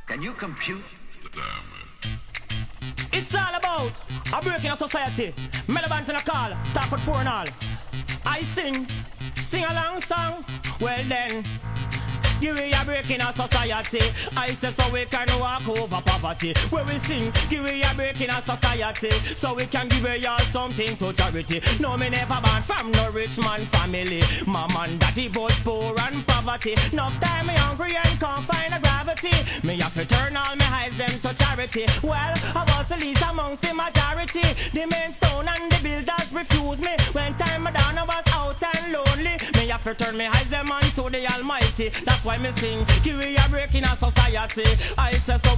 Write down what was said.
Can you compute? It's all about a break in a society. Melabant in a call, talk with poor and all. I sing a long song. Well then, give me a break in a society. I say so we can walk over poverty. Where we sing, give me a break in a society. So we can give y'all something to charity. No, me never born from no rich man family. Mom and daddy both poor and poverty. Enough time me hungry and can't find a gravity. Me have to turn all my eyes them to charity. Well, I was the least amongst the majority. The main stone and the builders refuse me. When time me down I was out and lonely. Me have to turn my eyes them unto the Almighty. That's why me sing, give me a break in a society. I say so